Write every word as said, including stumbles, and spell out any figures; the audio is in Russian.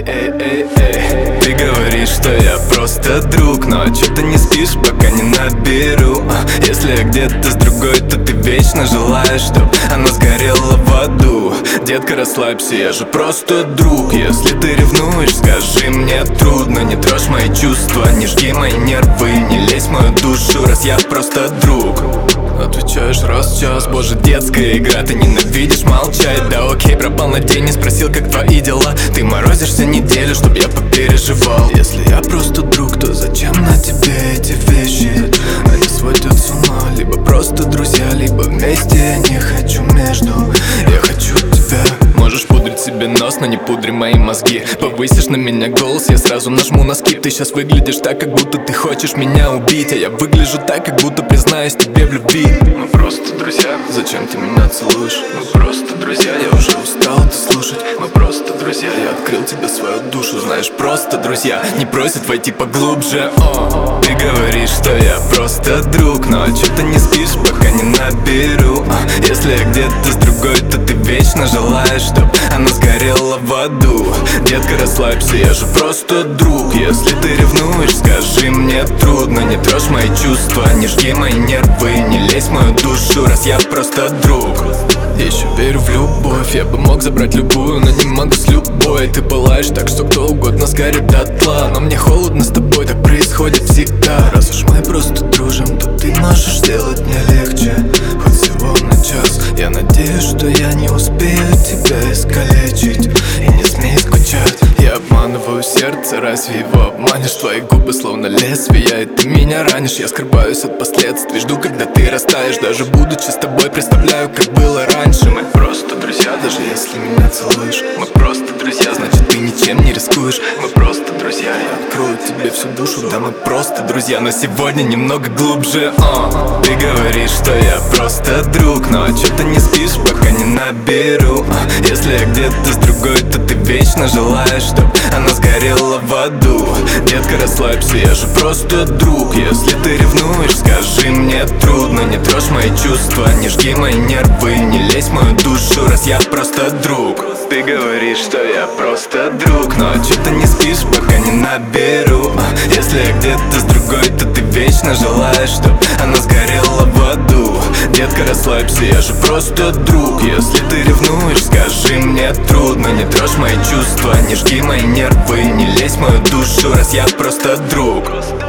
эй, эй, эй. Ты говоришь, что я просто друг, но чё-то не спишь, пока не наберу. Если я где-то с другой, то ты вечно желаешь, чтоб она сгорела в аду. Детка, расслабься, я же просто друг. Если ты ревнуешь, скажи мне трудно. Не трожь мои чувства, не жги мои нервы, не лезь в мою душу, раз я просто друг. Отвечаешь раз в час, боже, детская игра. Ты ненавидишь молчать, да окей, пропал на день, не спросил, как твои дела. Ты морозишься неделю, чтоб я попереживал. Если я просто друг, то зачем на тебе эти вещи? Они сводят с ума, либо просто друзья, либо вместе. Я не хочу между, я хочу тебя. Можешь пудрить себе нос, но не пудри мои мозги. Повысишь на меня голос, я сразу нажму на скип. Ты сейчас выглядишь так, как будто ты хочешь меня убить, а я выгляжу так, как будто признаюсь тебе в любви. Мы просто друзья, зачем ты меня целуешь? Мы просто друзья, я уже устал это слушать. Мы просто друзья, я открыл тебе свою душу. Знаешь, просто друзья не просят войти поглубже. О, ты говоришь, что я просто друг, но чё-то не спишь, пока не наберу. Если я где-то с другой, то ты вечно желаешь, чтоб она сгорела в аду. Детка, расслабься, я же просто друг. Если ты ревнуешь, скажи мне трудно. Не трожь мои чувства, не жги мои нервы, не лезь в мою душу, раз я просто друг. Еще верю в любовь, я бы мог забрать любую, но не могу с любой. Ты пылаешь так, что кто угодно сгорит дотла, но мне холодно с тобой, так происходит всегда. Раз уж мы просто дружим, то ты можешь сделать мне легче, хоть всего на час. Я надеюсь, что я не успею тебя искалечить, и не смей скучать. Я обманываю сердце, разве его обманешь? Твои губы словно лезвия, и ты меня ранишь. Я скрываюсь от последствий, жду, когда ты растаешь. Даже будучи с тобой, представляю, как было раньше. Мы просто друзья, даже если меня целуешь. Мы просто друзья, значит ты ничем не рискуешь. Мы просто друзья, я открою тебе всю душу. Да мы просто друзья, но сегодня немного глубже. О, ты говоришь, что я просто друг, но чё-то не спишь, пока не наберу. Если я где-то с другой, то ты вечно желаешь, чтоб она сгорела в аду. Детка, расслабься, я же просто друг. Если ты ревнуешь, скажи мне трудно. Не трожь мои чувства, не жги мои нервы, не лезь в мою душу, раз я просто друг. Ты говоришь, что я просто друг, но чё-то не спишь, пока не наберу. Если я где-то с другой, то ты вечно желаешь, чтоб она сгорела в аду. Детка, расслабься, я же просто друг. Если ты ревнуешь, скажи мне трудно. Не трожь мои чувства, не жги мои нервы, не лезь в мою душу, раз я просто друг.